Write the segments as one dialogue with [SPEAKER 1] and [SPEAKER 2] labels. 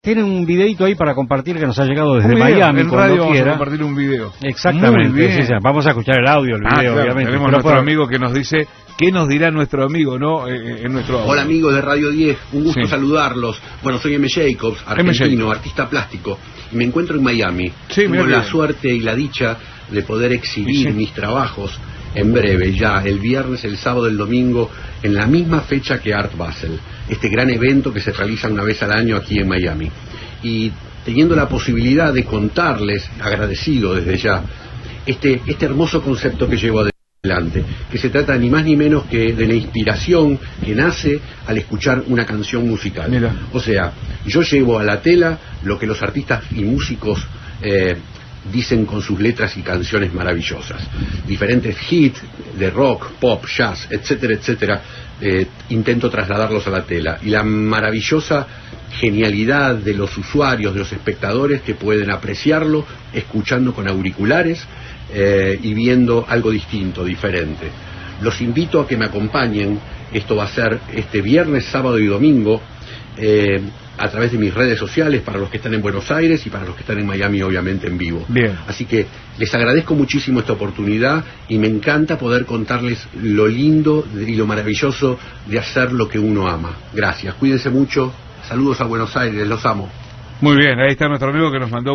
[SPEAKER 1] Tiene un videito ahí para compartir que nos ha llegado desde
[SPEAKER 2] video,
[SPEAKER 1] Miami.
[SPEAKER 2] En radio vamos a compartir un video.
[SPEAKER 1] Exactamente. Sí, vamos a escuchar el audio, el video,
[SPEAKER 2] claro,
[SPEAKER 1] obviamente.
[SPEAKER 2] Tenemos nuestro amigo que nos dice qué nos dirá nuestro amigo, ¿no? En nuestro audio.
[SPEAKER 3] Hola amigos de Radio 10, un gusto saludarlos. Bueno, soy M. Jacobs, argentino, artista plástico, y me encuentro en Miami. Tengo la suerte y la dicha de poder exhibir mis trabajos en breve, ya el viernes, el sábado, el domingo, en la misma fecha que Art Basel, este gran evento que se realiza una vez al año aquí en Miami. Y teniendo la posibilidad de contarles, agradecido desde ya, este hermoso concepto que llevo adelante, que se trata ni más ni menos que de la inspiración que nace al escuchar una canción musical.
[SPEAKER 2] Mira.
[SPEAKER 3] O sea, yo llevo a la tela lo que los artistas y músicos dicen con sus letras y canciones maravillosas. Diferentes hits de rock, pop, jazz, etcétera, etcétera, intento trasladarlos a la tela. Y la maravillosa genialidad de los usuarios, de los espectadores que pueden apreciarlo escuchando con auriculares y viendo algo distinto, diferente. Los invito a que me acompañen. Esto va a ser este viernes, sábado y domingo a través de mis redes sociales para los que están en Buenos Aires y para los que están en Miami, obviamente en vivo.
[SPEAKER 2] Bien.
[SPEAKER 3] Así que les agradezco muchísimo esta oportunidad y me encanta poder contarles lo lindo y lo maravilloso de hacer lo que uno ama. Gracias, cuídense mucho, saludos a Buenos Aires, los amo.
[SPEAKER 2] Muy bien, ahí está nuestro amigo que nos mandó,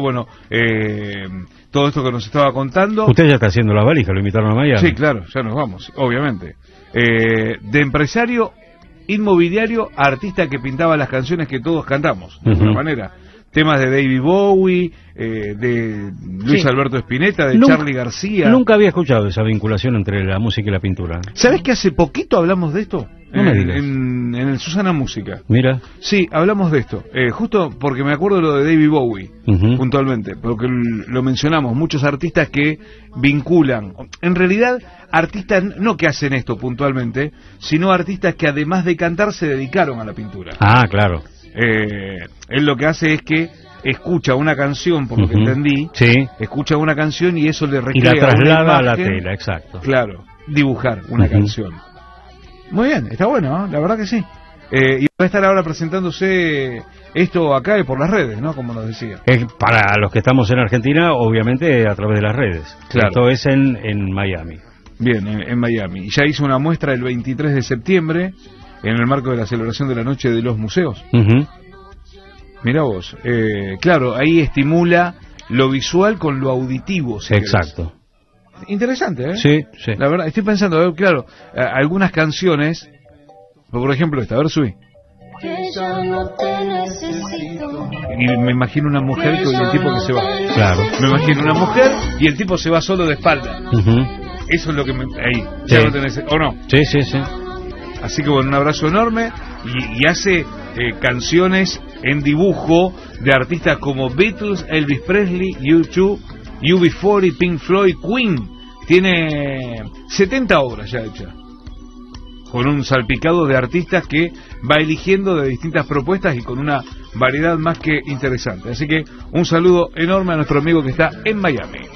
[SPEAKER 2] todo esto que nos estaba contando.
[SPEAKER 1] Usted ya está haciendo la valija, lo invitaron a Miami.
[SPEAKER 2] Sí, claro, ya nos vamos, obviamente. De empresario inmobiliario a artista que pintaba las canciones que todos cantamos, de alguna manera. Temas de David Bowie, de Luis Alberto Spinetta, de Charly García.
[SPEAKER 1] Nunca había escuchado esa vinculación entre la música y la pintura.
[SPEAKER 2] ¿Sabés que hace poquito hablamos de esto?
[SPEAKER 1] No me digas.
[SPEAKER 2] En el Susana Música.
[SPEAKER 1] Mira.
[SPEAKER 2] Sí, hablamos de esto. Justo porque me acuerdo lo de David Bowie, puntualmente, porque lo mencionamos. Muchos artistas que vinculan, en realidad, artistas no que hacen esto puntualmente, sino artistas que además de cantar se dedicaron a la pintura.
[SPEAKER 1] Ah, claro.
[SPEAKER 2] Él lo que hace es que escucha una canción, por lo que entendí, escucha una canción y eso le recrea
[SPEAKER 1] y la traslada
[SPEAKER 2] una imagen,
[SPEAKER 1] a la tela, exacto.
[SPEAKER 2] Claro, dibujar una canción. Muy bien, está bueno, ¿no? La verdad que sí. Y va a estar ahora presentándose esto acá por las redes, ¿no? Como nos decía.
[SPEAKER 1] Para los que estamos en Argentina, obviamente a través de las redes.
[SPEAKER 2] Claro.
[SPEAKER 1] Esto es en Miami.
[SPEAKER 2] Bien, en Miami. Y ya hizo una muestra el 23 de septiembre en el marco de la celebración de la Noche de los Museos. Mirá vos, claro, ahí estimula lo visual con lo auditivo. Si
[SPEAKER 1] exacto.
[SPEAKER 2] Querés. Interesante, ¿eh?
[SPEAKER 1] Sí, sí.
[SPEAKER 2] La verdad, estoy pensando, claro, algunas canciones, por ejemplo esta, a ver, subí.
[SPEAKER 4] Que ya no te necesito.
[SPEAKER 2] Y me imagino una mujer y el tipo que se va.
[SPEAKER 1] Claro.
[SPEAKER 2] Me imagino una mujer y el tipo se va solo de espalda. Eso es lo que ahí, ya lo tenés, ¿o no?
[SPEAKER 1] Sí, sí, sí.
[SPEAKER 2] Así que bueno, un abrazo enorme y hace canciones en dibujo de artistas como Beatles, Elvis Presley, U2, UB40, Pink Floyd, Queen. Tiene 70 obras ya hechas, con un salpicado de artistas que va eligiendo de distintas propuestas y con una variedad más que interesante. Así que un saludo enorme a nuestro amigo que está en Miami.